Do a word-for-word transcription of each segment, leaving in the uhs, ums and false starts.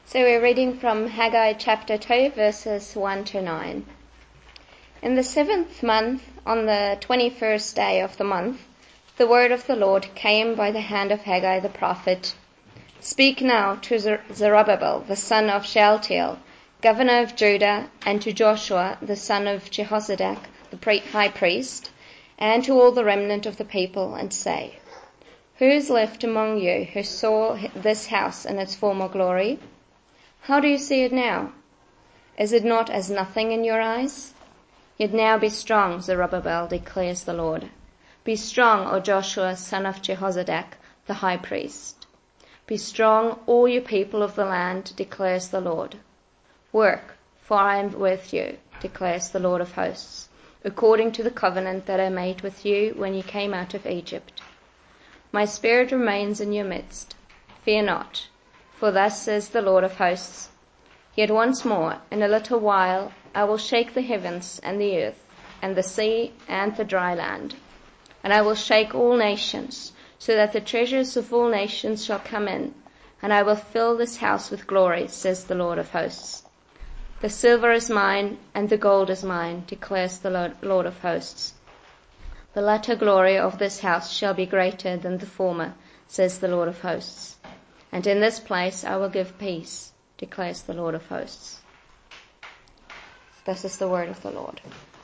So we're reading from Haggai chapter two, verses one to nine. In the seventh month, on the twenty-first day of the month, the word of the Lord came by the hand of Haggai the prophet. Speak now to Zerubbabel, the son of Shealtiel, governor of Judah, and to Joshua, the son of Jehozadak, the high priest, and to all the remnant of the people, and say, Who is left among you who saw this house in its former glory? How do you see it now? Is it not as nothing in your eyes? Yet now be strong, Zerubbabel, declares the Lord. Be strong, O Joshua, son of Jehozadak, the high priest. Be strong, all you people of the land, declares the Lord. Work, for I am with you, declares the Lord of hosts, according to the covenant that I made with you when you came out of Egypt. My spirit remains in your midst. Fear not. For thus says the Lord of hosts, Yet once more, in a little while, I will shake the heavens and the earth, and the sea and the dry land. And I will shake all nations, so that the treasures of all nations shall come in, and I will fill this house with glory, says the Lord of hosts. The silver is mine, and the gold is mine, declares the Lord of hosts. The latter glory of this house shall be greater than the former, says the Lord of hosts. And in this place I will give peace, declares the Lord of hosts. This is the word of the Lord.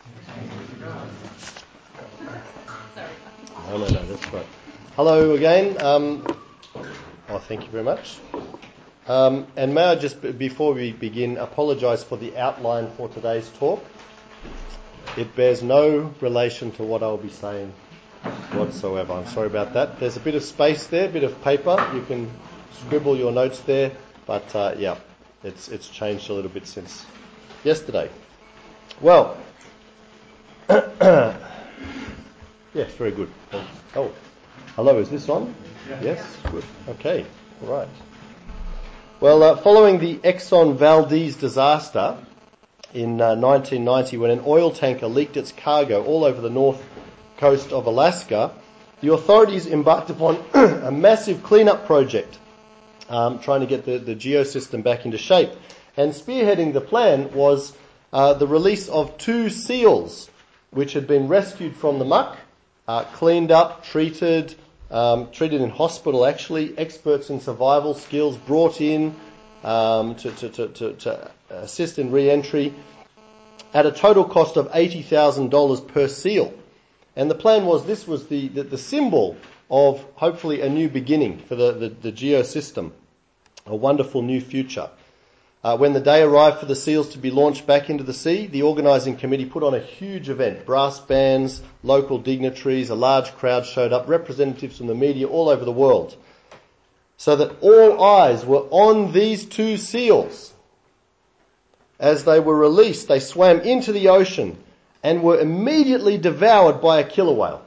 No, no, no, that's right. Hello again. Um, oh, thank you very much. Um, and may I just, before we begin, apologise for the outline for today's talk. It bears no relation to what I'll be saying whatsoever. I'm sorry about that. There's a bit of space there, a bit of paper. You can scribble your notes there, but uh, yeah, it's it's changed a little bit since yesterday. Well, yes, very good. Oh, hello, is this on? Yeah. Yes, good. Okay, all right. Well, uh, following the Exxon Valdez disaster in uh, nineteen ninety, when an oil tanker leaked its cargo all over the north coast of Alaska, the authorities embarked upon a massive cleanup project, um, trying to get the, the geosystem back into shape. And spearheading the plan was uh, the release of two seals, which had been rescued from the muck, uh, cleaned up, treated, um, treated in hospital actually, experts in survival skills brought in um, to, to, to, to, to assist in re-entry at a total cost of eighty thousand dollars per seal. And the plan was this was the, the, the symbol of hopefully a new beginning for the, the, the geosystem, a wonderful new future. Uh, when the day arrived for the seals to be launched back into the sea, the organising committee put on a huge event. Brass bands, local dignitaries, a large crowd showed up, representatives from the media all over the world, so that all eyes were on these two seals. As they were released, they swam into the ocean and were immediately devoured by a killer whale.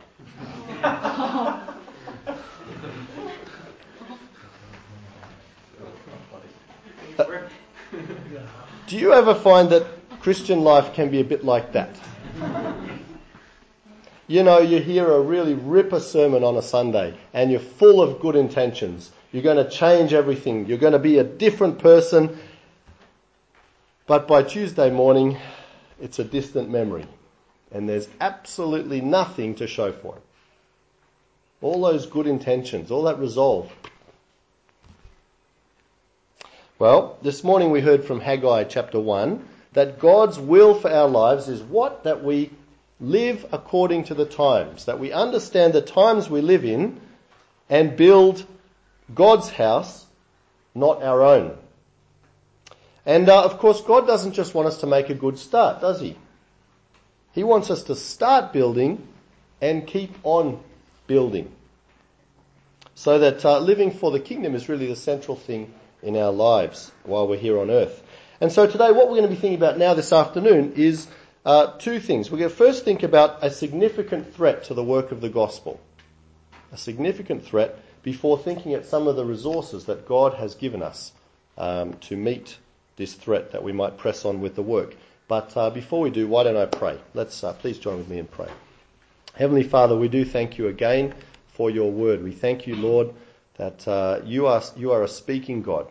uh, do you ever find that Christian life can be a bit like that? You know, you hear a really ripper sermon on a Sunday and you're full of good intentions. You're going to change everything. You're going to be a different person. But by Tuesday morning, it's a distant memory. And there's absolutely nothing to show for it. All those good intentions, all that resolve. Well, this morning we heard from Haggai chapter one that God's will for our lives is what? That we live according to the times. That we understand the times we live in and build God's house, not our own. And uh, of course, God doesn't just want us to make a good start, does he? He wants us to start building and keep on building. So that uh, living for the kingdom is really the central thing in our lives while we're here on earth. And so today what we're going to be thinking about now this afternoon is uh, two things. We're going to first think about a significant threat to the work of the gospel. A significant threat before thinking at some of the resources that God has given us um, to meet this threat that we might press on with the work. But uh, before we do, why don't I pray? Let's uh, please join with me in prayer. Heavenly Father, we do thank you again for your word. We thank you, Lord, that uh, you are you are a speaking God,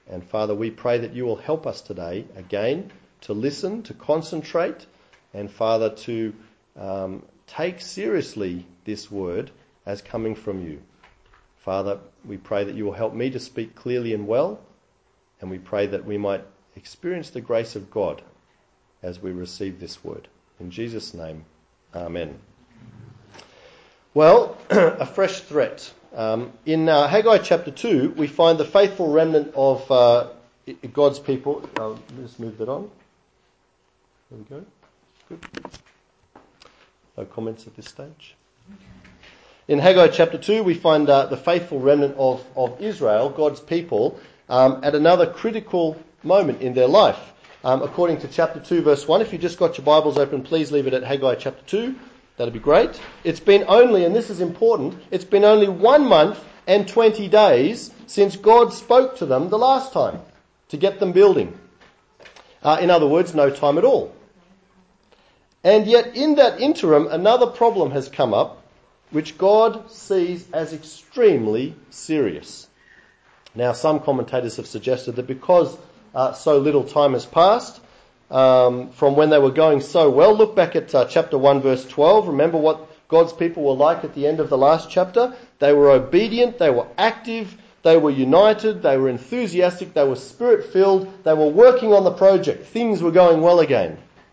And Father, we pray that you will help us today, again, to listen, to concentrate, and Father, to um, take seriously this word as coming from you. Father, we pray that you will help me to speak clearly and well, and we pray that we might experience the grace of God as we receive this word. In Jesus' name, amen. Well, a fresh threat. Um, in uh, Haggai chapter two, we find the faithful remnant of uh, God's people. I'll just move that on. There we go. Good. No comments at this stage. In Haggai chapter two, we find uh, the faithful remnant of, of Israel, God's people, um, at another critical moment in their life. Um, according to chapter two, verse one, if you just got your Bibles open, please leave it at Haggai chapter two. That'd be great. It's been only, and this is important, it's been only one month and twenty days since God spoke to them the last time to get them building. Uh, in other words, no time at all. And yet in that interim, another problem has come up, which God sees as extremely serious. Now, some commentators have suggested that because uh, so little time has passed, Um, from when they were going so well. Look back at uh, chapter one, verse twelve. Remember what God's people were like at the end of the last chapter? They were obedient, they were active, they were united, they were enthusiastic, they were spirit-filled, they were working on the project. Things were going well again.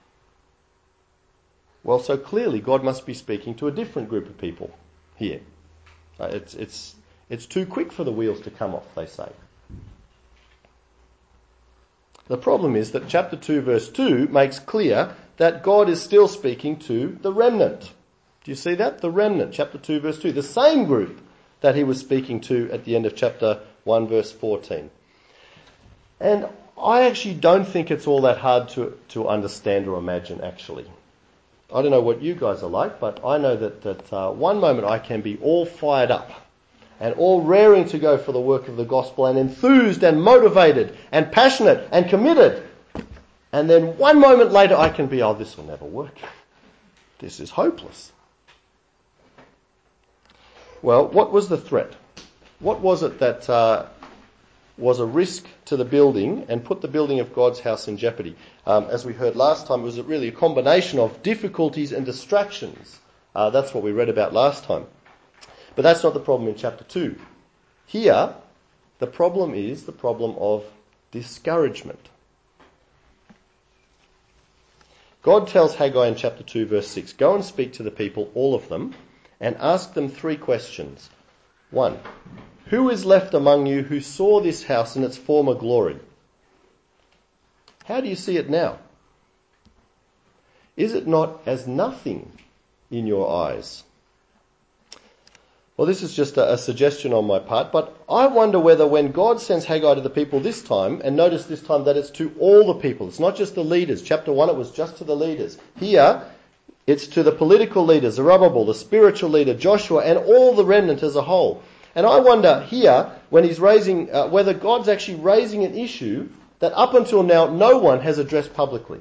Well, so clearly God must be speaking to a different group of people here. Uh, it's, it's, it's too quick for the wheels to come off, they say. The problem is that chapter two verse two makes clear that God is still speaking to the remnant. Do you see that? The remnant, chapter two verse two, the same group that he was speaking to at the end of chapter one verse fourteen. And I actually don't think it's all that hard to, to understand or imagine, actually. I don't know what you guys are like, but I know that, that uh, one moment I can be all fired up and all raring to go for the work of the gospel and enthused and motivated and passionate and committed. And then one moment later I can be, oh, this will never work. This is hopeless. Well, what was the threat? What was it that uh, was a risk to the building and put the building of God's house in jeopardy? Um, as we heard last time, it was really a combination of difficulties and distractions. Uh, that's what we read about last time. But that's not the problem in chapter two. Here, the problem is the problem of discouragement. God tells Haggai in chapter two verse six, go and speak to the people, all of them, and ask them three questions. One, who is left among you who saw this house in its former glory? How do you see it now? Is it not as nothing in your eyes? Well, this is just a, a suggestion on my part, but I wonder whether when God sends Haggai to the people this time, and notice this time that it's to all the people, it's not just the leaders. Chapter one, it was just to the leaders. Here, it's to the political leaders, Zerubbabel, the spiritual leader, Joshua, and all the remnant as a whole. And I wonder here, when he's raising, uh, whether God's actually raising an issue that up until now no one has addressed publicly.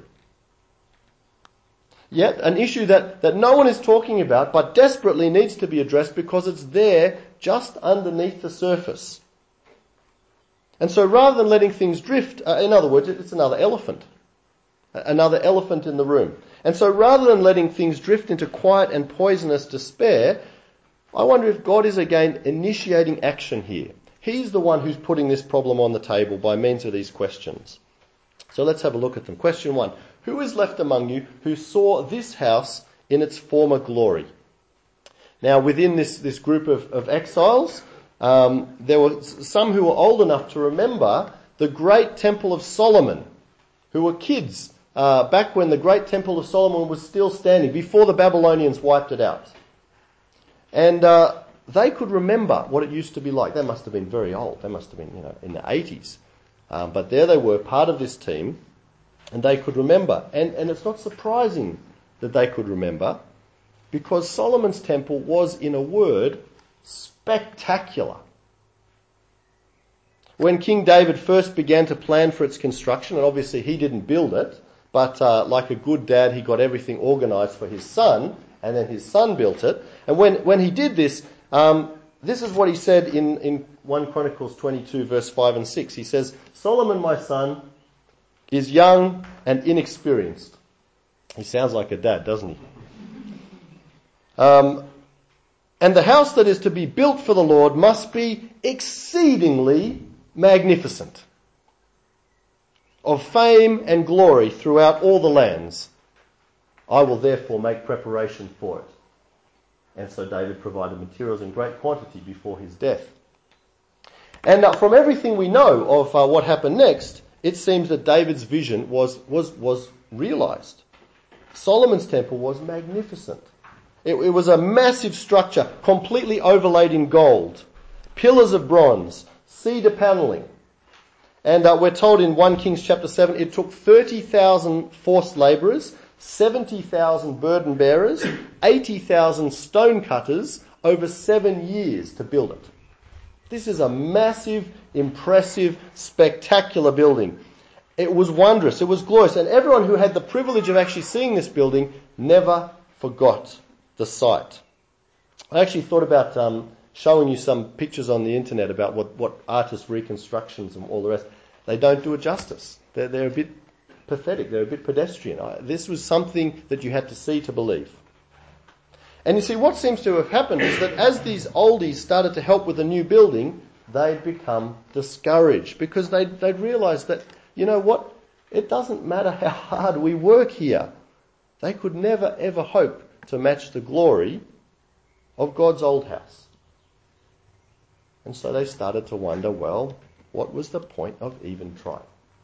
Yet, an issue that, that no one is talking about, but desperately needs to be addressed because it's there just underneath the surface. And so rather than letting things drift, uh, in other words, it's another elephant. Another elephant in the room. And so rather than letting things drift into quiet and poisonous despair, I wonder if God is again initiating action here. He's the one who's putting this problem on the table by means of these questions. So let's have a look at them. Question one. Who is left among you who saw this house in its former glory? Now, within this, this group of, of exiles, um, there were some who were old enough to remember the great Temple of Solomon, who were kids uh, back when the great Temple of Solomon was still standing, before the Babylonians wiped it out. And uh, they could remember what it used to be like. They must have been very old. They must have been, you know, in the eighties. Um, but there they were, part of this team. And they could remember. And, and it's not surprising that they could remember, because Solomon's temple was, in a word, spectacular. When King David first began to plan for its construction, and obviously he didn't build it, but uh, like a good dad, he got everything organised for his son, and then his son built it. And when, when he did this, um, this is what he said in, in First Chronicles twenty-two, verse five and six. He says, Solomon, my son, is young and inexperienced. He sounds like a dad, doesn't he? Um, and the house that is to be built for the Lord must be exceedingly magnificent, of fame and glory throughout all the lands. I will therefore make preparation for it. And so David provided materials in great quantity before his death. And uh, from everything we know of uh, what happened next, it seems that David's vision was, was, was realized. Solomon's temple was magnificent. It, it was a massive structure, completely overlaid in gold, pillars of bronze, cedar paneling. And uh, we're told in First Kings chapter seven, it took thirty thousand forced labourers, seventy thousand burden bearers, eighty thousand stone cutters over seven years to build it. This is a massive, impressive, spectacular building. It was wondrous, it was glorious, and everyone who had the privilege of actually seeing this building never forgot the sight. I actually thought about um, showing you some pictures on the internet about what, what artist reconstructions and all the rest. They don't do it justice. They're, they're a bit pathetic, they're a bit pedestrian. I, this was something that you had to see to believe. And you see, what seems to have happened is that as these oldies started to help with the new building, they'd become discouraged because they'd, they'd realised that, you know what, it doesn't matter how hard we work here. They could never ever hope to match the glory of God's old house. And so they started to wonder, well, what was the point of even trying?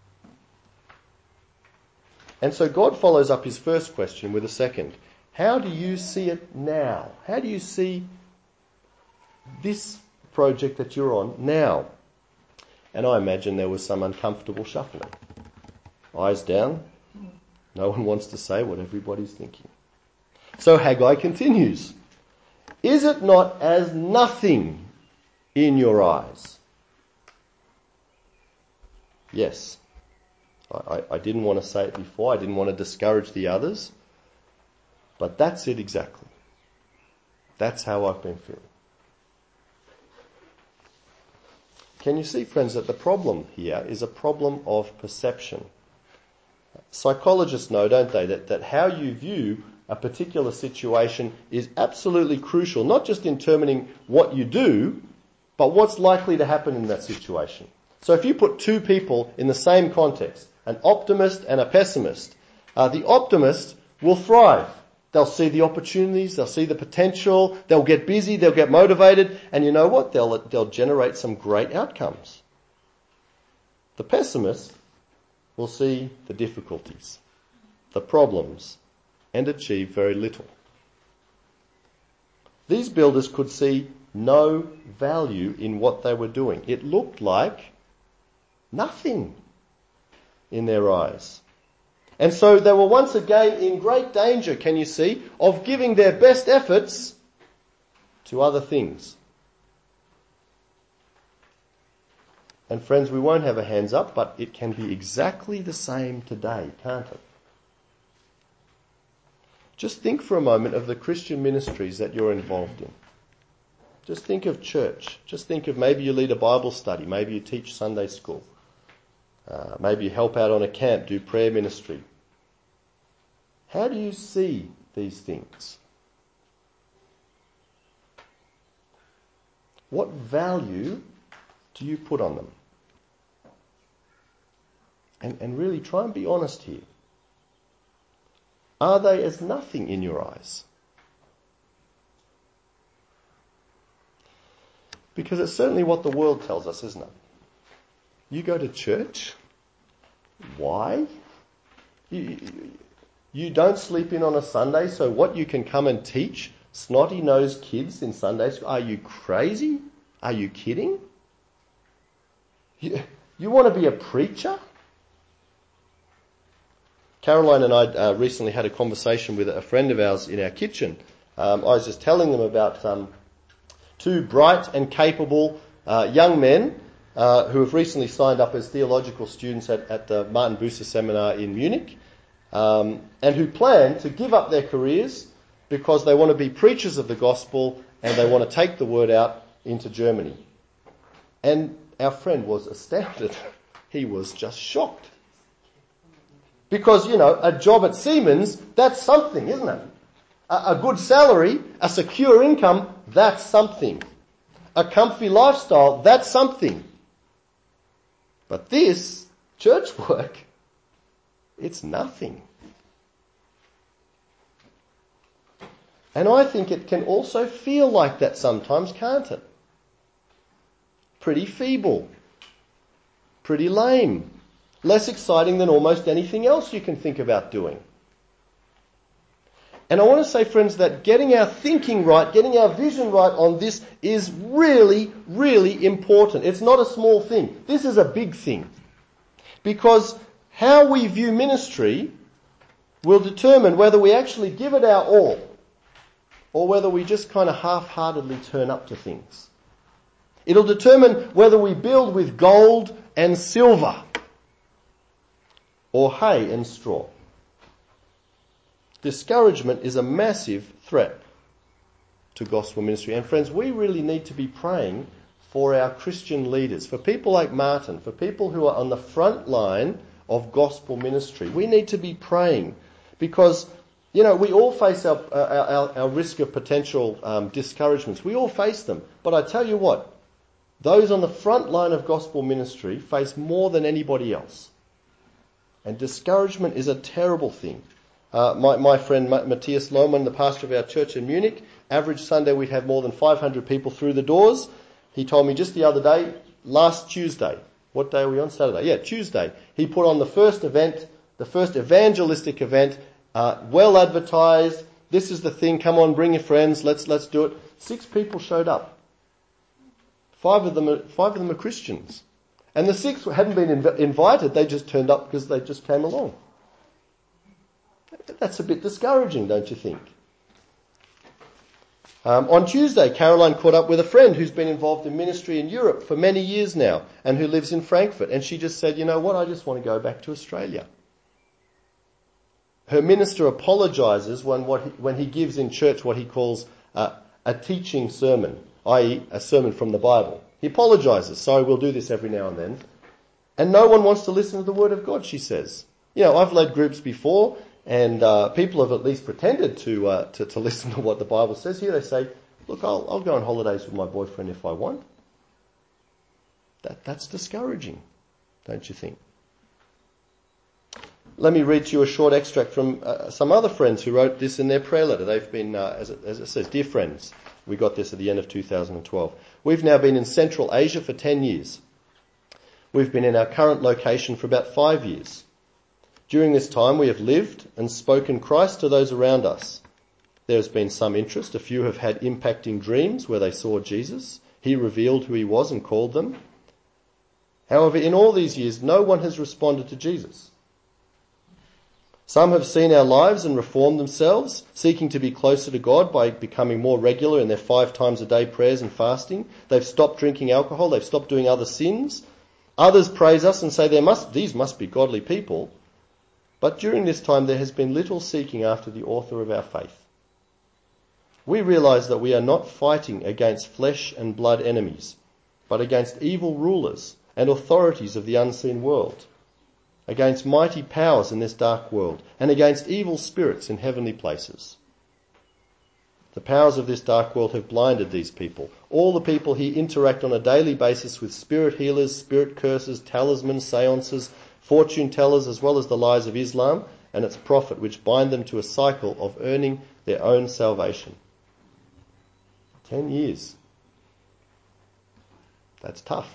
And so God follows up his first question with a second. How do you see it now? How do you see this project that you're on now? And I imagine there was some uncomfortable shuffling. Eyes down. No one wants to say what everybody's thinking. So Haggai continues. Is it not as nothing in your eyes? Yes. I, I, I didn't want to say it before. I didn't want to discourage the others. But that's it exactly. That's how I've been feeling. Can you see, friends, that the problem here is a problem of perception? Psychologists know, don't they, that, that how you view a particular situation is absolutely crucial, not just in determining what you do, but what's likely to happen in that situation. So if you put two people in the same context, an optimist and a pessimist, uh, the optimist will thrive. They'll see the opportunities, they'll see the potential, they'll get busy, they'll get motivated, and you know what? They'll, they'll generate some great outcomes. The pessimist will see the difficulties, the problems, and achieve very little. These builders could see no value in what they were doing. It looked like nothing in their eyes. And so they were once again in great danger, can you see, of giving their best efforts to other things. And friends, we won't have a hands up, but it can be exactly the same today, can't it? Just think for a moment of the Christian ministries that you're involved in. Just think of church. Just think of maybe you lead a Bible study. Maybe you teach Sunday school. Uh, maybe you help out on a camp, do prayer ministry. How do you see these things? What value do you put on them? And, and really try and be honest here. Are they as nothing in your eyes? Because it's certainly what the world tells us, isn't it? You go to church? Why? You, you don't sleep in on a Sunday, so what, you can come and teach snotty-nosed kids in Sunday school? Are you crazy? Are you kidding? You, you want to be a preacher? Caroline and I uh, recently had a conversation with a friend of ours in our kitchen. Um, I was just telling them about um, two bright and capable uh, young men uh, who have recently signed up as theological students at, at the Martin Bucer Seminar in Munich, um, and who plan to give up their careers because they want to be preachers of the gospel and they want to take the word out into Germany. And our friend was astounded. He was just shocked. Because, you know, a job at Siemens, that's something, isn't it? A, a good salary, a secure income, that's something. A comfy lifestyle, that's something. But this, church work, it's nothing. And I think it can also feel like that sometimes, can't it? Pretty feeble. Pretty lame. Less exciting than almost anything else you can think about doing. And I want to say, friends, that getting our thinking right, getting our vision right on this is really, really important. It's not a small thing. This is a big thing. Because how we view ministry will determine whether we actually give it our all or whether we just kind of half-heartedly turn up to things. It'll determine whether we build with gold and silver or hay and straw. Discouragement is a massive threat to gospel ministry. And friends, we really need to be praying for our Christian leaders, for people like Martin, for people who are on the front line of gospel ministry. We need to be praying because, you know, we all face our, our, our risk of potential um, discouragements. We all face them. But I tell you what, those on the front line of gospel ministry face more than anybody else. And discouragement is a terrible thing. Uh, my, my friend Matthias Lohmann, the pastor of our church in Munich, average Sunday we'd have more than five hundred people through the doors. He told me just the other day, last Tuesday, what day are we on? Saturday. Yeah, Tuesday. He put on the first event, the first evangelistic event, uh, well advertised. This is the thing. Come on, bring your friends. Let's let's do it. Six people showed up. Five of them, are, five of them are Christians, and the six hadn't been inv- invited. They just turned up because they just came along. That's a bit discouraging, don't you think? Um, on Tuesday, Caroline caught up with a friend who's been involved in ministry in Europe for many years now and who lives in Frankfurt. And she just said, you know what, I just want to go back to Australia. Her minister apologises when, what he, when he gives in church what he calls uh, a teaching sermon, that is a sermon from the Bible. He apologises. Sorry, we'll do this every now and then. And no one wants to listen to the word of God, she says. You know, I've led groups before. And uh, people have at least pretended to, uh, to to listen to what the Bible says. Here they say, look, I'll, I'll go on holidays with my boyfriend if I want. That That's discouraging, don't you think? Let me read to you a short extract from uh, some other friends who wrote this in their prayer letter. They've been, uh, as, it, as it says, dear friends, we got this at the end of two thousand twelve. We've now been in Central Asia for ten years. We've been in our current location for about five years. During this time we have lived and spoken Christ to those around us. There has been some interest. A few have had impacting dreams where they saw Jesus. He revealed who he was and called them. However, in all these years, no one has responded to Jesus. Some have seen our lives and reformed themselves, seeking to be closer to God by becoming more regular in their five times a day prayers and fasting. They've stopped drinking alcohol. They've stopped doing other sins. Others praise us and say there must, these must be godly people. But during this time there has been little seeking after the author of our faith. We realise that we are not fighting against flesh and blood enemies, but against evil rulers and authorities of the unseen world, against mighty powers in this dark world, and against evil spirits in heavenly places. The powers of this dark world have blinded these people. All the people here interact on a daily basis with spirit healers, spirit curses, talismans, seances, fortune tellers, as well as the lies of Islam and its prophet, which bind them to a cycle of earning their own salvation. Ten years. That's tough.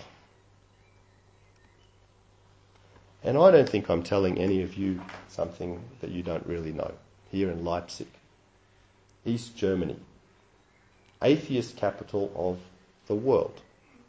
And I don't think I'm telling any of you something that you don't really know. Here in Leipzig, East Germany, atheist capital of the world.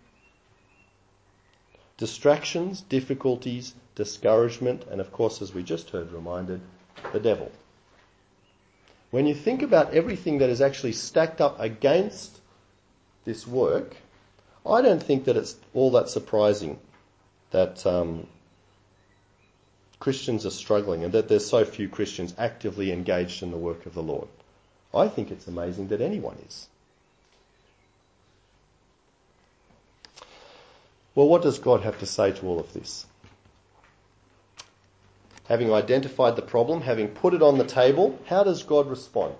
Distractions, difficulties, discouragement, and of course, as we just heard reminded, the devil. When you think about everything that is actually stacked up against this work, I don't think that it's all that surprising that um, Christians are struggling and that there's so few Christians actively engaged in the work of the Lord. I think it's amazing that anyone is. Well, what does God have to say to all of this? Having identified the problem, having put it on the table, how does God respond?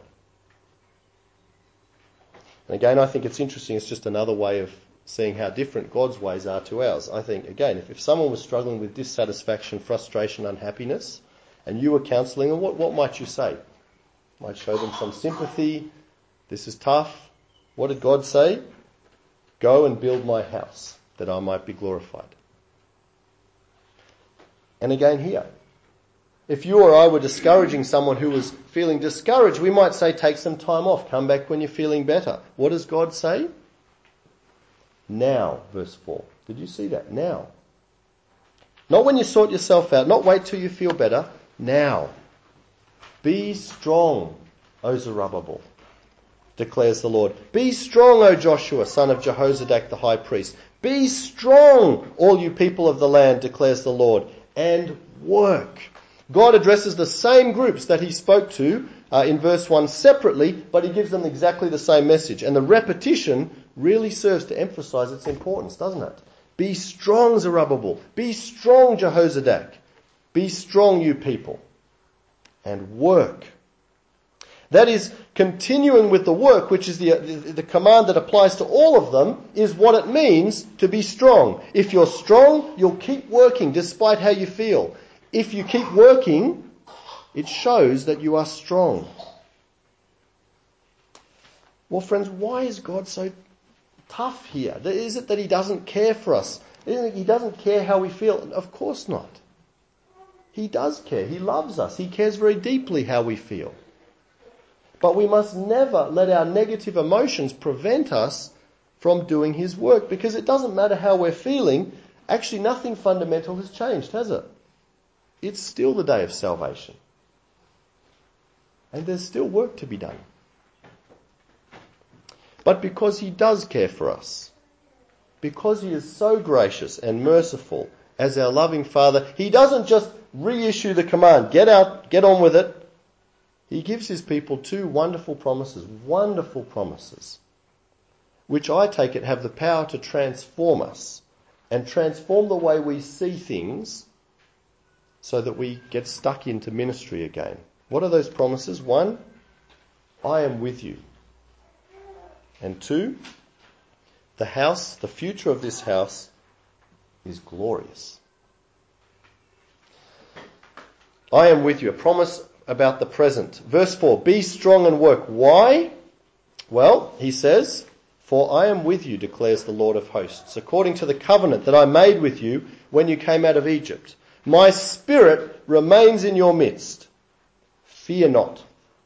And again, I think it's interesting. It's just another way of seeing how different God's ways are to ours. I think, again, if, if someone was struggling with dissatisfaction, frustration, unhappiness, and you were counselling them, what, what might you say? You might show them some sympathy. This is tough. What did God say? Go and build my house, that I might be glorified. And again here, if you or I were discouraging someone who was feeling discouraged, we might say, take some time off, come back when you're feeling better. What does God say? Now, verse four. Did you see that? Now. Not when you sort yourself out, not wait till you feel better. Now. Be strong, O Zerubbabel, declares the Lord. Be strong, O Joshua, son of Jehozadak the high priest. Be strong, all you people of the land, declares the Lord, and work. God addresses the same groups that he spoke to uh, in verse one separately, but he gives them exactly the same message. And the repetition really serves to emphasize its importance, doesn't it? Be strong, Zerubbabel. Be strong, Jehozadak. Be strong, you people. And work. That is, continuing with the work, which is the, the, the command that applies to all of them, is what it means to be strong. If you're strong, you'll keep working despite how you feel. If you keep working, it shows that you are strong. Well, friends, why is God so tough here? Is it that he doesn't care for us? Isn't it he doesn't care how we feel? Of course not. He does care. He loves us. He cares very deeply how we feel. But we must never let our negative emotions prevent us from doing his work, because it doesn't matter how we're feeling. Actually, nothing fundamental has changed, has it? It's still the day of salvation. And there's still work to be done. But because he does care for us, because he is so gracious and merciful as our loving Father, he doesn't just reissue the command, get out, get on with it. He gives his people two wonderful promises, wonderful promises, which I take it have the power to transform us and transform the way we see things so that we get stuck into ministry again. What are those promises? One, I am with you. And two, the house, the future of this house is glorious. I am with you. A promise about the present. Verse four, be strong and work. Why? Well, he says, for I am with you, declares the Lord of hosts, according to the covenant that I made with you when you came out of Egypt. My spirit remains in your midst. Fear not.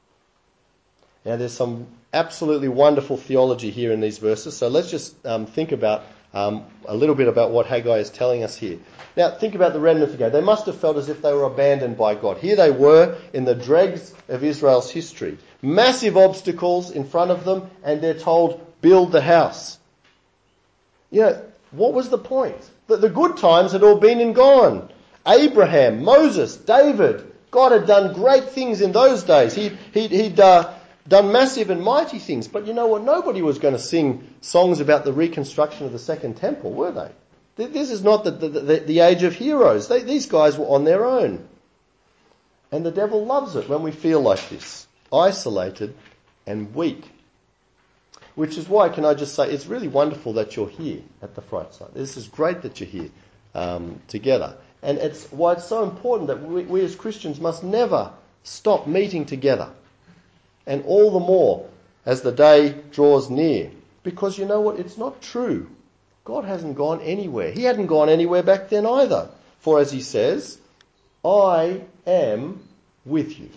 Now there's some absolutely wonderful theology here in these verses. So let's just um, think about um, a little bit about what Haggai is telling us here. Now think about the remnant again. They must have felt as if they were abandoned by God. Here they were in the dregs of Israel's history. Massive obstacles in front of them, and they're told, build the house. You know, what was the point? The, the good times had all been and gone. Abraham, Moses, David, God had done great things in those days. He, he, he'd uh, done massive and mighty things. But you know what? Nobody was going to sing songs about the reconstruction of the Second Temple, were they? This is not the, the, the, the age of heroes. They, these guys were on their own. And the devil loves it when we feel like this, isolated and weak. Which is why, can I just say, it's really wonderful that you're here at the Fright Site. This is great that you're here um, together. And it's why it's so important that we, we as Christians must never stop meeting together. And all the more as the day draws near. Because you know what? It's not true. God hasn't gone anywhere. He hadn't gone anywhere back then either. For as he says, I am with you.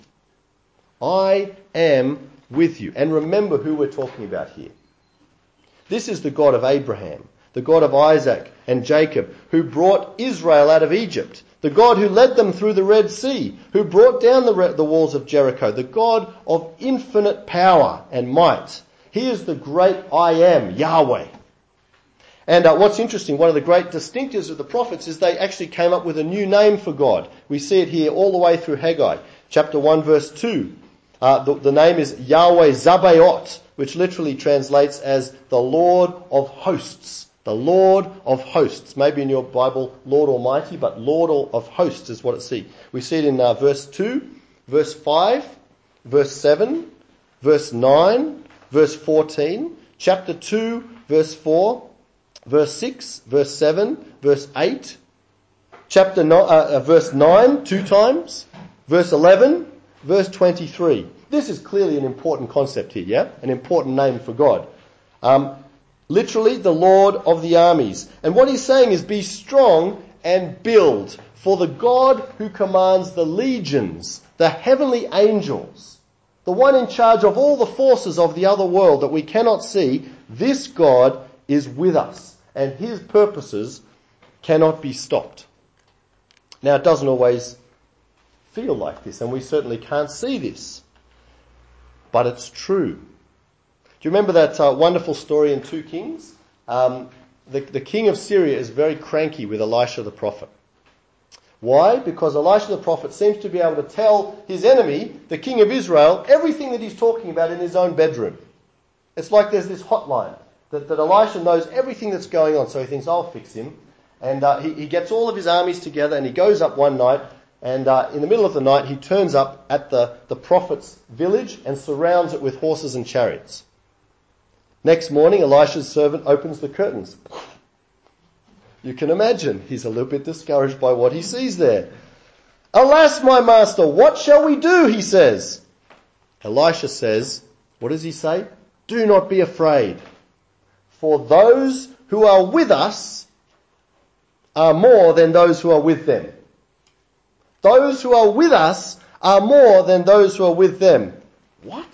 I am with you. And remember who we're talking about here. This is the God of Abraham, the God of Isaac and Jacob, who brought Israel out of Egypt, the God who led them through the Red Sea, who brought down the, re- the walls of Jericho, the God of infinite power and might. He is the great I am, Yahweh. And uh, what's interesting, one of the great distinctives of the prophets is they actually came up with a new name for God. We see it here all the way through Haggai, chapter one, verse two. Uh, the, the name is Yahweh Zabaoth, which literally translates as the Lord of hosts, The Lord of hosts. Maybe in your Bible, Lord Almighty, but Lord of hosts is what it see. We see it in uh, verse two, verse five, verse seven, verse nine, verse fourteen, chapter two, verse four, verse six, verse seven, verse eight, chapter no, uh, uh, verse nine two times, verse eleven, verse twenty-three. This is clearly an important concept here, yeah? An important name for God. Um, literally, the Lord of the armies. And what he's saying is, be strong and build, for the God who commands the legions, the heavenly angels, the one in charge of all the forces of the other world that we cannot see, this God is with us, and his purposes cannot be stopped. Now, it doesn't always feel like this, and we certainly can't see this, but it's true. Do you remember that uh, wonderful story in Two Kings? Um, the, the king of Syria is very cranky with Elisha the prophet. Why? Because Elisha the prophet seems to be able to tell his enemy, the king of Israel, everything that he's talking about in his own bedroom. It's like there's this hotline that, that Elisha knows everything that's going on, so he thinks, I'll fix him. And uh, he, he gets all of his armies together and he goes up one night, and uh, in the middle of the night he turns up at the, the prophet's village and surrounds it with horses and chariots. Next morning, Elisha's servant opens the curtains. You can imagine, he's a little bit discouraged by what he sees there. Alas, my master, what shall we do? He says. Elisha says, what does he say? Do not be afraid, for those who are with us are more than those who are with them. Those who are with us are more than those who are with them. What?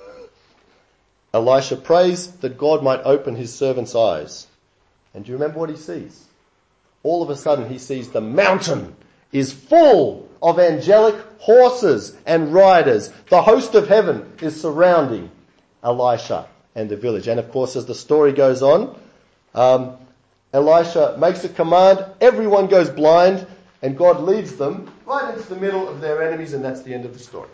Elisha prays that God might open his servant's eyes. And do you remember what he sees? All of a sudden he sees the mountain is full of angelic horses and riders. The host of heaven is surrounding Elisha and the village. And of course, as the story goes on, um, Elisha makes a command, everyone goes blind, and God leads them right into the middle of their enemies, and that's the end of the story.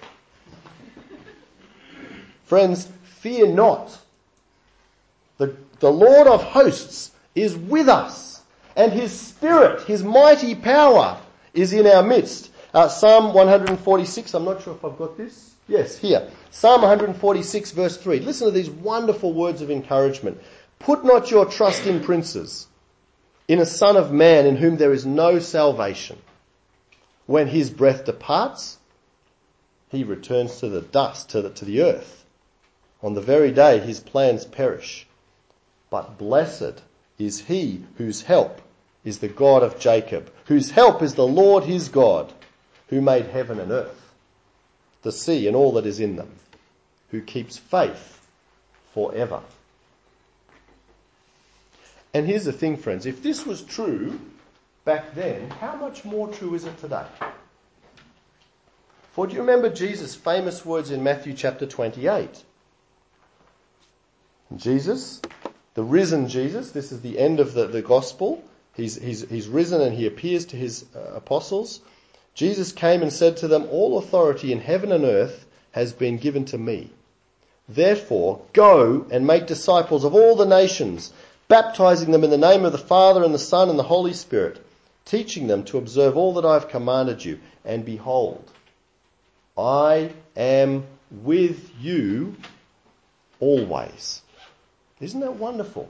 Friends, fear not. The, the Lord of hosts is with us, and his spirit, his mighty power, is in our midst. Uh, Psalm one forty-six, I'm not sure if I've got this. Yes, here. Psalm one forty-six verse three. Listen to these wonderful words of encouragement. Put not your trust in princes, in a son of man in whom there is no salvation. When his breath departs, he returns to the dust, to the, to the earth. On the very day his plans perish. But blessed is he whose help is the God of Jacob, whose help is the Lord his God, who made heaven and earth, the sea and all that is in them, who keeps faith forever. And here's the thing, friends, if this was true back then, how much more true is it today? For do you remember Jesus' famous words in Matthew chapter twenty-eight? Jesus, the risen Jesus, this is the end of the, the gospel. He's, he's, he's risen and he appears to his uh, apostles. Jesus came and said to them, all authority in heaven and earth has been given to me. Therefore, go and make disciples of all the nations, baptizing them in the name of the Father and the Son and the Holy Spirit, teaching them to observe all that I have commanded you. And behold, I am with you always. Isn't that wonderful?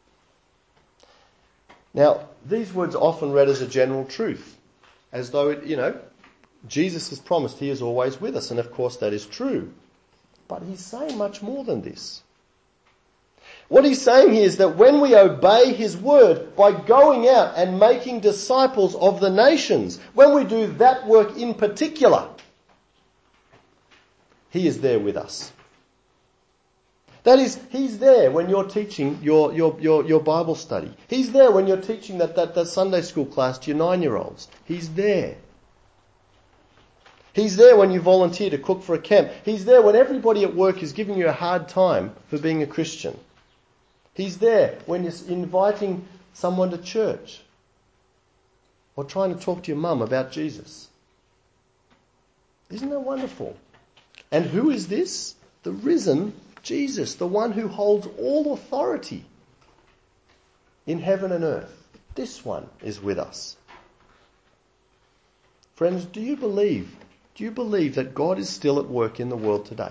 Now, these words are often read as a general truth, as though, it, you know, Jesus has promised he is always with us, and of course that is true. But he's saying much more than this. What he's saying here is that when we obey his word by going out and making disciples of the nations, when we do that work in particular, he is there with us. That is, he's there when you're teaching your, your, your, your Bible study. He's there when you're teaching that, that, that Sunday school class to your nine-year-olds. He's there. He's there when you volunteer to cook for a camp. He's there when everybody at work is giving you a hard time for being a Christian. He's there when you're inviting someone to church or trying to talk to your mum about Jesus. Isn't that wonderful? And who is this? The risen Jesus, the one who holds all authority. in heaven and earth. This one is with us. Friends, do you believe, do you believe that God is still at work in the world today?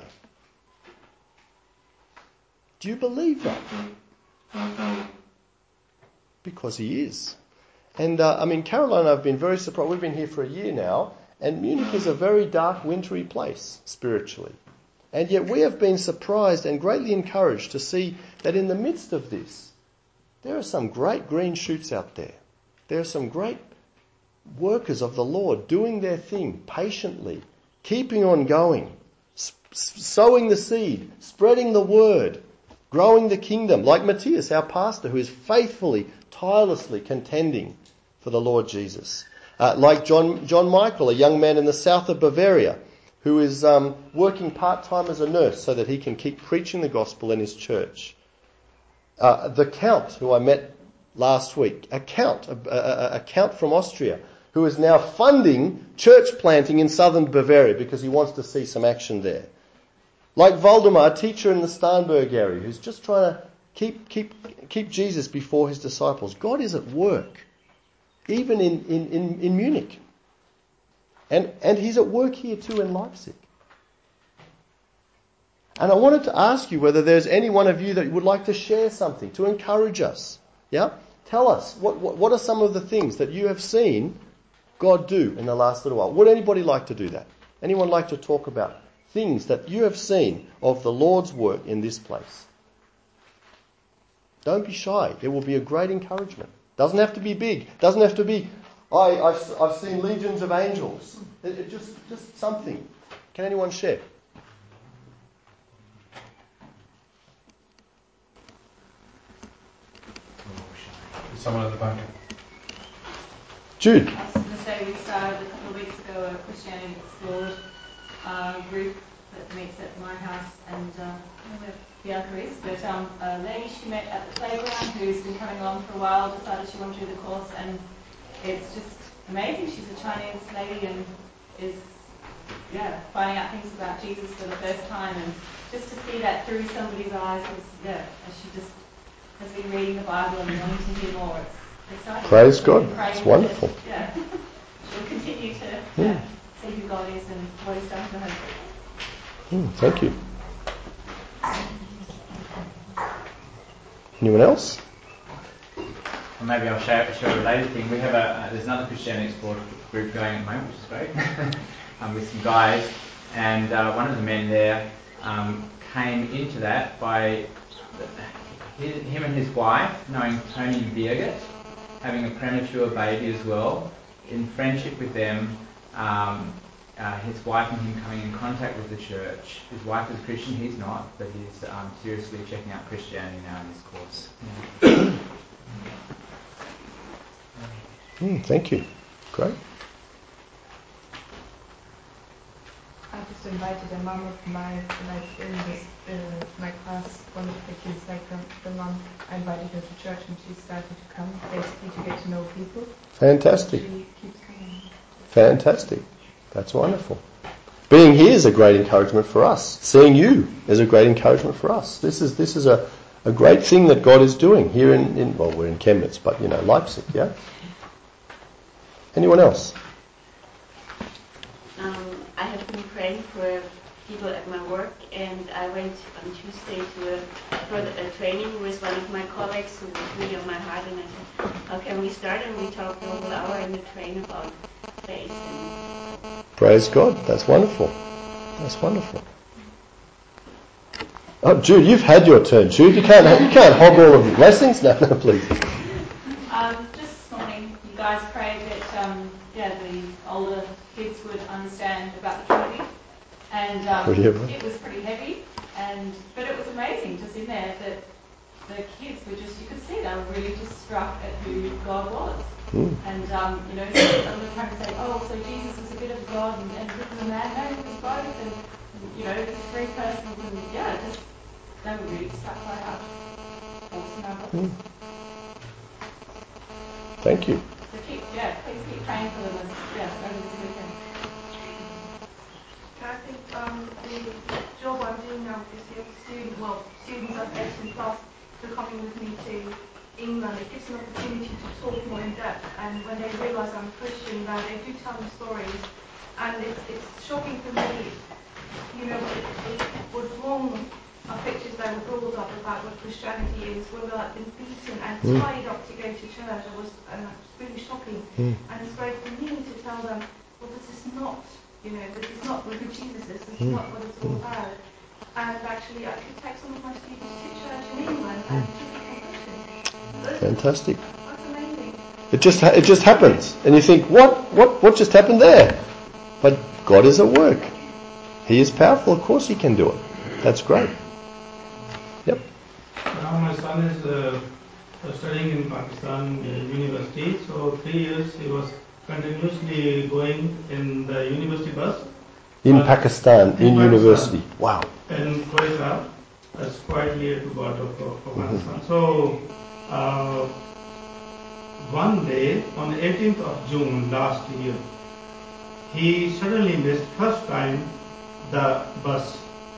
Do you believe that? Because he is. And, uh, I mean, Caroline and I have been very surprised. We've been here for a year now, and Munich is a very dark, wintry place, spiritually. And yet we have been surprised and greatly encouraged to see that in the midst of this, there are some great green shoots out there. There are some great workers of the Lord doing their thing patiently, keeping on going, sowing the seed, spreading the word, growing the kingdom, like Matthias, our pastor, who is faithfully, tirelessly contending for the Lord Jesus. Uh, like John John Michael, a young man in the south of Bavaria, who is um, working part-time as a nurse so that he can keep preaching the gospel in his church. Uh, the Count, who I met last week, a Count, a, a, a Count from Austria, who is now funding church planting in southern Bavaria because he wants to see some action there. Like Waldemar, a teacher in the Starnberg area, who's just trying to keep keep keep Jesus before his disciples. God is at work, even in, in, in, in Munich. And, and he's at work here too in Leipzig. And I wanted to ask you whether there's any one of you that would like to share something, to encourage us. Yeah? Tell us, what, what, what are some of the things that you have seen God do in the last little while? Would anybody like to do that? Anyone like to talk about things that you have seen of the Lord's work in this place? Don't be shy. It will be a great encouragement. Doesn't have to be big. Doesn't have to be, I, I've, I've seen legions of angels. It, it just, just something. Can anyone share? Someone at the back. Jude. I was going to say we started a couple of weeks ago a Christianity Explored uh, group that meets at my house, and uh, I don't know where Bianca is, but um, a lady she met at the playground who's been coming along for a while decided she wanted to do the course, and it's just amazing. She's a Chinese lady and is yeah finding out things about Jesus for the first time, and just to see that through somebody's eyes is yeah, as she just has been reading the Bible and wanting to hear more. It's exciting. Praise God. It's wonderful. That, yeah, she'll continue to Yeah. yeah, see who God is and what He's done for her. Mm, thank you. Anyone else? Or maybe I'll share, share a related thing. We have a uh, there's another Christianity Explored group going at the moment, which is great, um, with some guys, and uh, one of the men there um, came into that by his, him and his wife knowing Tony Birgit, having a premature baby as well, in friendship with them. Um, Uh, his wife and him coming in contact with the church. His wife is a Christian, he's not, but he's um, seriously checking out Christianity now in this course. Yeah. Mm, thank you. Great. I just invited a mom of my, like in this, uh, my class, one of the kids, like the, the mom, I invited her to church and she started to come, basically to get to know people. Fantastic. She keeps coming. Fantastic. That's wonderful. Being here is a great encouragement for us. Seeing you is a great encouragement for us. This is this is a, a great thing that God is doing here in, in well, we're in Chemnitz, but you know, Leipzig, yeah? Anyone else? Um, I have been praying for people at my work, and I went on Tuesday to a, for a training with one of my colleagues who was really on my heart, and I said, how can we start? And we talked the whole hour in the train about faith. And Praise God. That's wonderful. That's wonderful. Oh, Jude, you've had your turn. Jude, you can't you can't hog all of the blessings. No, no, please. Um, just this morning, you guys prayed that um, yeah, the older kids would understand about the Trinity, and um, Oh, yeah, right. it was pretty heavy. And but it was amazing just in there that the kids were just, you could see they were really just struck at who God was. Mm. And um, you know, some of them trying to say, oh, so Jesus was a bit of God and, and a bit of a man. No, he was both, and, and you know, the three persons, and yeah, just they were really struck by how awesome our God is. Mm. Thank you. So keep, yeah, please keep praying for them. As, yeah, over this weekend. I think um, the job I'm doing now is the student, well, students I've met in class who are coming with me to England, it gives an opportunity to talk more in depth, and when they realise I'm Christian, that they do tell me stories, and it's, it's shocking for me, you know, it, it was wrong uh, pictures that were brought up about what Christianity is, where I've been beaten and Mm. tied up to go to church. It was uh, really shocking, Mm. and it's great for me to tell them, well, this is not, you know, this is not who Jesus is, this is Mm. not what it's all about. And actually, I could take some of my students to church in England and to become Christians. Fantastic. That's amazing. It just ha- it just happens, and you think, what what what just happened there? But God is at work. He is powerful. Of course, He can do it. That's great. Yep. Now my son is uh, studying in Pakistan uh, university. So three years he was continuously going in the university bus. In Uh, Pakistan, in in Pakistan. university. Wow. In Khoisa, that's quite near to border of Pakistan. Mhm. So uh, one day on the eighteenth of June last year, he suddenly missed first time the bus,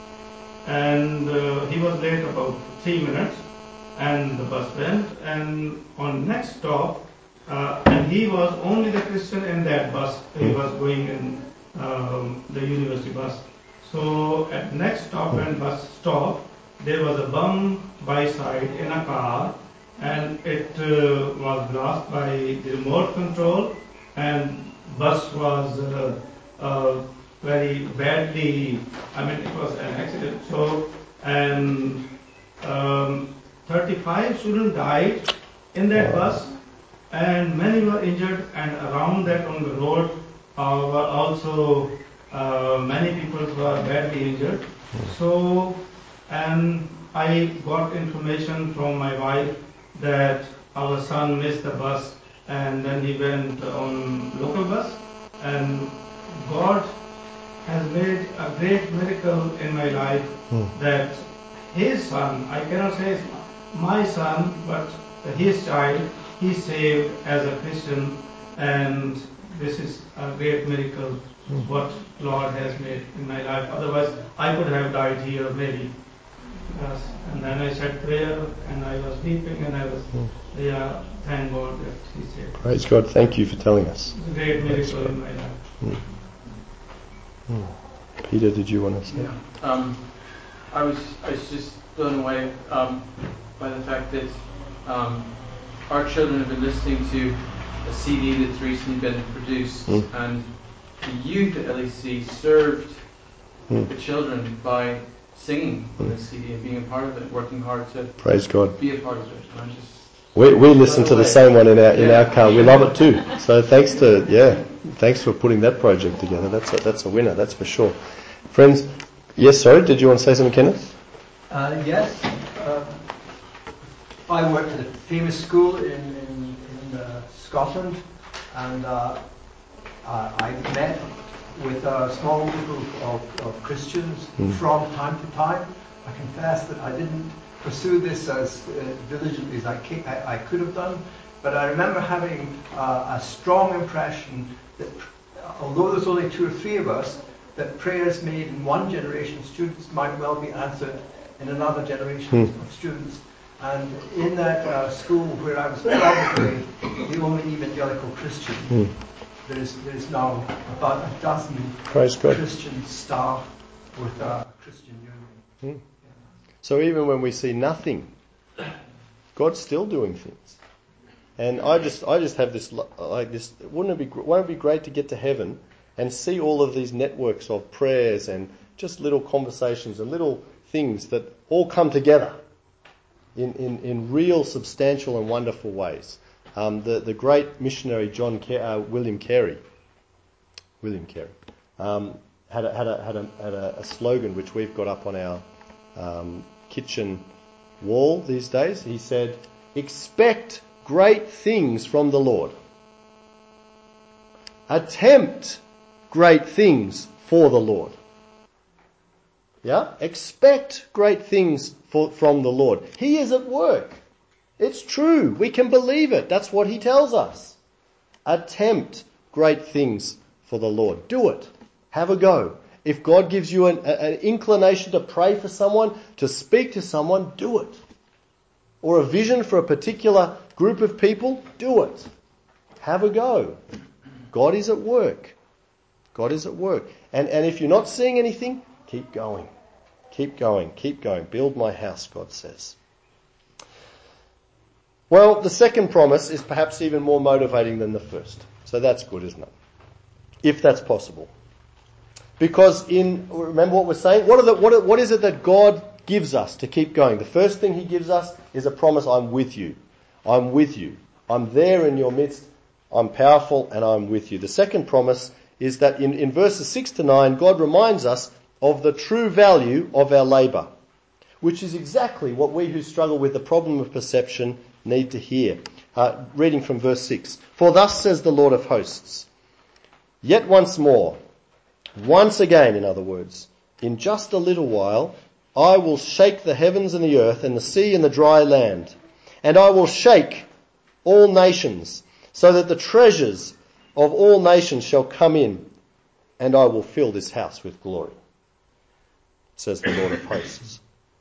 and uh, he was late about three minutes, and the bus went, and on next stop, uh, and he was only the Christian in that bus. He was going in um, the university bus. So at next stop, when bus stopped, there was a bum by side in a car, and it uh, was lost by the remote control, and bus was uh, uh, very badly, I mean it was an accident. So, and um, thirty-five students died in that bus, and many were injured, and around that on the road uh, were also uh, many people were badly injured. So, and I got information from my wife that our son missed the bus, and then he went on local bus, and God has made a great miracle in my life that his son, I cannot say it's my son, but his child, he saved as a Christian, and this is a great miracle what Lord has made in my life. Otherwise, I could have died here maybe. Yes. And then I said prayer, and I was weeping, and I was, yeah, thank God that He saved. Praise God. Thank you for telling us. It's a great miracle in my life. Mm. Mm. Peter, did you want to say? Yeah. Um, I was I was just blown away um, by the fact that um, our children have been listening to a C D that's recently been produced, Mm. and the youth at L E C served Mm. the children by singing on this C D and being a part of it, working hard to Praise God. be a part of it. And I just We we listen to the same one in our in Yeah. our car. We love it too. So thanks to yeah, thanks for putting that project together. That's a, that's a winner. That's for sure. Friends, yes. Sorry, did you want to say something, Kenneth? Uh, yes. Um, I worked at a famous school in in, in uh, Scotland, and uh, uh, I met with a small group of, of Christians Mm. from time to time. I confess that I didn't pursue this as uh, diligently as I, ca- I, I could have done, but I remember having uh, a strong impression that uh, although there's only two or three of us, that prayers made in one generation of students might well be answered in another generation Mm. of students. And in that uh, school where I was probably the only evangelical Christian, Mm. there is there is now about a dozen Praise God. Christian staff with a Christian union. Mm. So even when we see nothing, God's still doing things. And I just I just have this like this. Wouldn't it be won't it be great to get to heaven and see all of these networks of prayers and just little conversations and little things that all come together in, in, in real substantial and wonderful ways. Um, the the great missionary John Car- uh, William Carey, William Carey, um, had a, had a had a had a, a slogan which we've got up on our um, kitchen wall these days. He said, "Expect great things from the Lord. Attempt great things for the Lord." Yeah? Expect great things for, from the Lord. He is at work. It's true. We can believe it. That's what He tells us. Attempt great things for the Lord. Do it. Have a go. If God gives you an, an inclination to pray for someone, to speak to someone, do it. or a vision for a particular group of people, do it. Have a go. God is at work. God is at work. And, and if you're not seeing anything, keep going. Keep going. Keep going. Build my house, God says. Well, the second promise is perhaps even more motivating than the first. So that's good, isn't it? If that's possible. Because in, remember what we're saying? What, are the, what, what is it that God gives us to keep going? The first thing he gives us is a promise, I'm with you. I'm with you. I'm there in your midst. I'm powerful and I'm with you. The second promise is that in, in verses six to nine, God reminds us of the true value of our labour, which is exactly what we who struggle with the problem of perception need to hear. Uh, reading from verse six. For thus says the Lord of hosts, yet once more, once again, in other words, in just a little while, I will shake the heavens and the earth and the sea and the dry land, and I will shake all nations, so that the treasures of all nations shall come in, and I will fill this house with glory, says the Lord of hosts.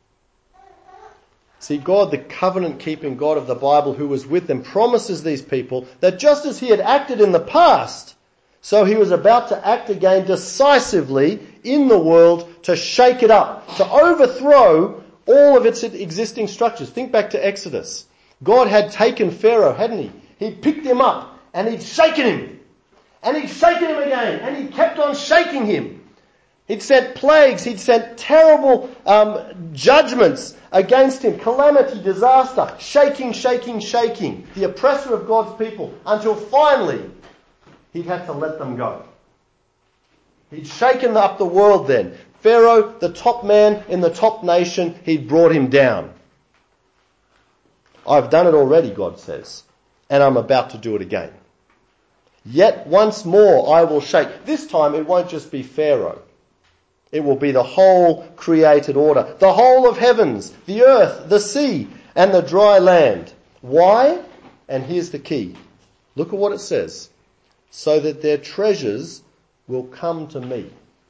See, God, the covenant-keeping God of the Bible who was with them, promises these people that just as he had acted in the past, so he was about to act again decisively in the world to shake it up, to overthrow all of its existing structures. Think back to Exodus. God had taken Pharaoh, hadn't he? He'd picked him up and he'd shaken him. And he'd shaken him again. And he kept on shaking him. He'd sent plagues. He'd sent terrible um, judgments against him. Calamity, disaster. Shaking, shaking, shaking. The oppressor of God's people. Until finally, he'd had to let them go. He'd shaken up the world then. Pharaoh, the top man in the top nation, he'd brought him down. I've done it already, God says, and I'm about to do it again. Yet once more I will shake. This time it won't just be Pharaoh. It will be the whole created order. The whole of heavens, the earth, the sea, and the dry land. Why? And here's the key. Look at what it says. So that their treasures will come to me.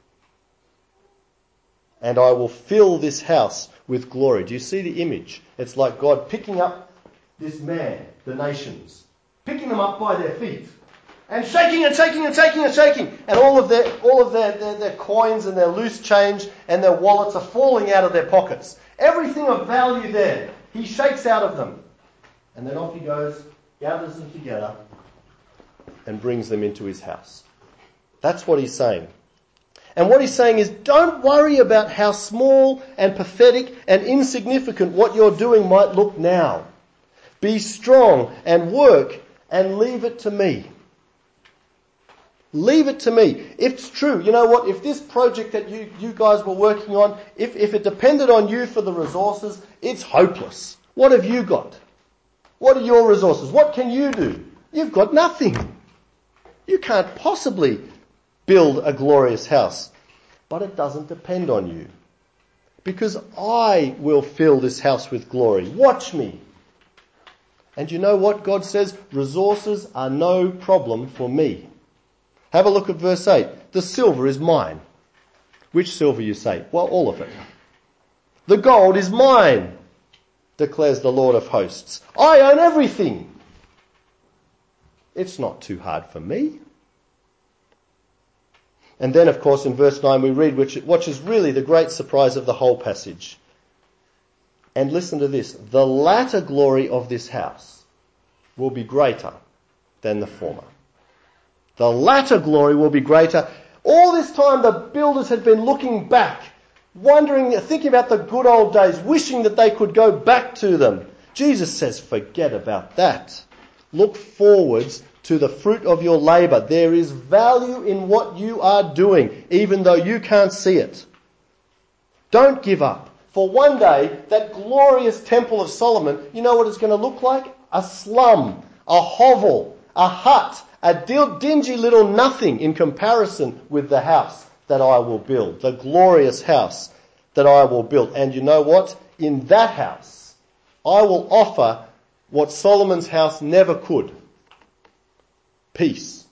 And I will fill this house with glory. Do you see the image? It's like God picking up this man, the nations, picking them up by their feet, and shaking and shaking and shaking and shaking, and all of their all of their, their, their coins and their loose change and their wallets are falling out of their pockets. Everything of value there, he shakes out of them. And then off he goes, gathers them together, and brings them into his house. That's what he's saying. And what he's saying is, don't worry about how small and pathetic and insignificant what you're doing might look now. Be strong and work and leave it to me. Leave it to me. If it's true, you know what? If this project that you, you guys were working on, if, if it depended on you for the resources, it's hopeless. What have you got? What are your resources? What can you do? You've got nothing. You can't possibly build a glorious house. But it doesn't depend on you. Because I will fill this house with glory. Watch me. And you know what God says? Resources are no problem for me. Have a look at verse eight. The silver is mine. Which silver, you say? Well, all of it. The gold is mine, declares the Lord of hosts. I own everything. It's not too hard for me. And then, of course, in verse nine we read, which, which is really the great surprise of the whole passage. And listen to this. The latter glory of this house will be greater than the former. The latter glory will be greater. All this time the builders had been looking back, wondering, thinking about the good old days, wishing that they could go back to them. Jesus says, forget about that. Look forwards to the fruit of your labour. There is value in what you are doing, even though you can't see it. Don't give up. For one day, that glorious temple of Solomon, you know what it's going to look like? A slum, a hovel, a hut, a dingy little nothing in comparison with the house that I will build, the glorious house that I will build. And you know what? In that house, I will offer what Solomon's house never could. Peace.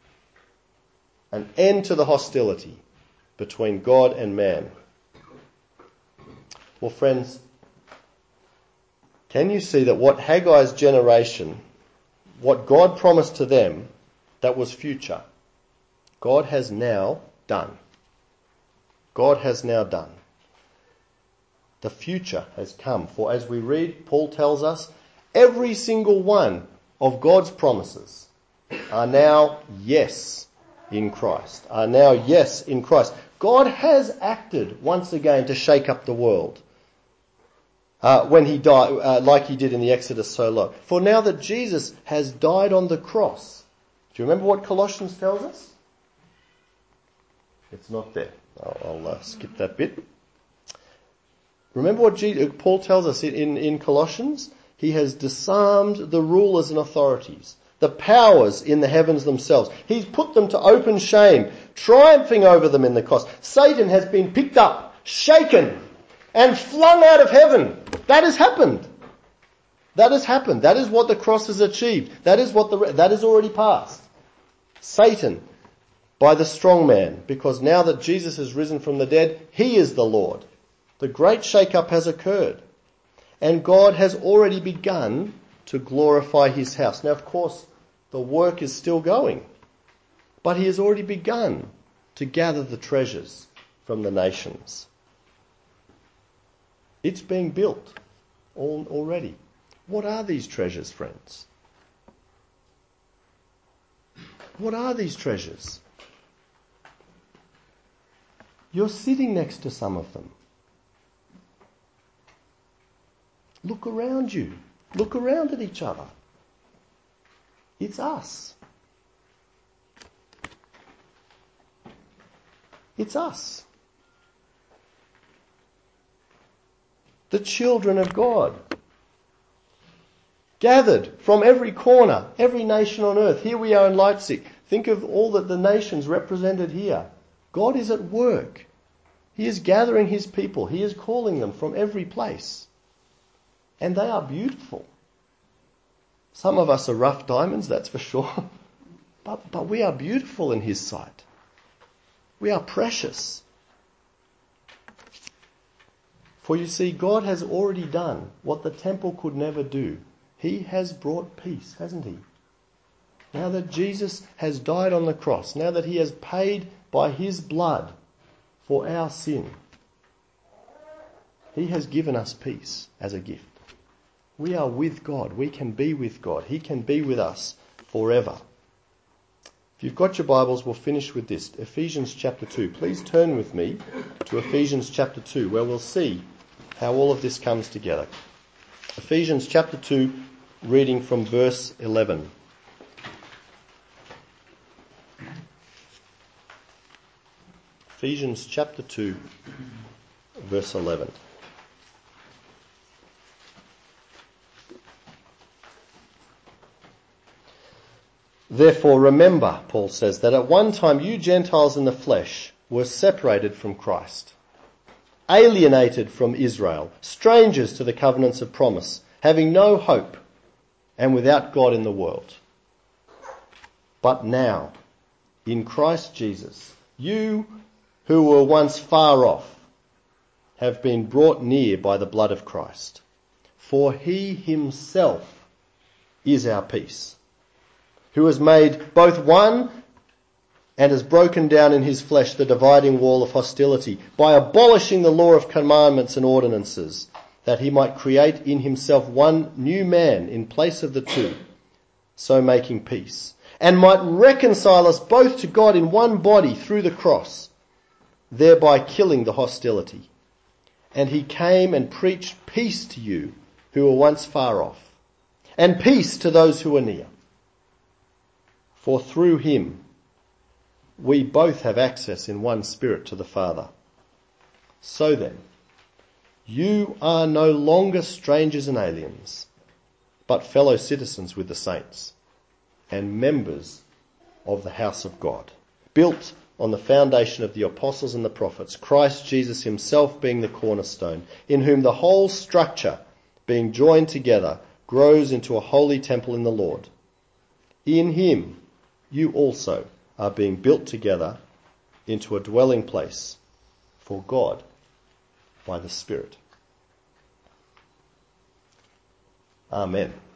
An end to the hostility between God and man. Well, friends, Can you see that what Haggai's generation, what God promised to them, that was future, God has now done. God has now done. The future has come. For as we read, Paul tells us, every single one of God's promises are now yes in Christ. Are now yes in Christ. God has acted once again to shake up the world. Uh, when he died, uh, like he did in the Exodus so long. For now that Jesus has died on the cross, do you remember what Colossians tells us? It's not there. I'll, I'll uh, skip that bit. Remember what Jesus, Paul tells us in, in Colossians? He has disarmed the rulers and authorities, the powers in the heavens themselves. He's put them to open shame, triumphing over them in the cross. Satan has been picked up, shaken, and flung out of heaven. That has happened. That has happened. That is what the cross has achieved. That is what the that is already passed. Satan by the strong man, because now that Jesus has risen from the dead, he is the Lord. The great shake-up has occurred. And God has already begun to glorify his house. Now, of course, the work is still going. But he has already begun to gather the treasures from the nations. It's being built all, already. What are these treasures, friends? What are these treasures? You're sitting next to some of them. Look around you. Look around at each other. It's us. It's us. The children of God. Gathered from every corner, every nation on earth. Here we are in Leipzig. Think of all that the nations represented here. God is at work. He is gathering his people. He is calling them from every place. And they are beautiful. Some of us are rough diamonds, that's for sure. But, but we are beautiful in his sight. We are precious. For you see, God has already done what the temple could never do. He has brought peace, hasn't he? Now that Jesus has died on the cross, now that he has paid by his blood for our sin, he has given us peace as a gift. We are with God. We can be with God. He can be with us forever. If you've got your Bibles, we'll finish with this. Ephesians chapter two. Please turn with me to Ephesians chapter two, where we'll see how all of this comes together. Ephesians chapter two, reading from verse eleven. Ephesians chapter two, verse eleven. Therefore remember, Paul says, that at one time you Gentiles in the flesh were separated from Christ, alienated from Israel, strangers to the covenants of promise, having no hope and without God in the world. But now, in Christ Jesus, you who were once far off have been brought near by the blood of Christ. For he himself is our peace, who has made both one and has broken down in his flesh the dividing wall of hostility by abolishing the law of commandments and ordinances, that he might create in himself one new man in place of the two, so making peace, and might reconcile us both to God in one body through the cross, thereby killing the hostility. And he came and preached peace to you who were once far off, and peace to those who were near. For through him we both have access in one spirit to the Father. So then, you are no longer strangers and aliens, but fellow citizens with the saints, and members of the house of God, built on the foundation of the apostles and the prophets, Christ Jesus himself being the cornerstone, in whom the whole structure, being joined together, grows into a holy temple in the Lord. In him you also are being built together into a dwelling place for God by the Spirit. Amen.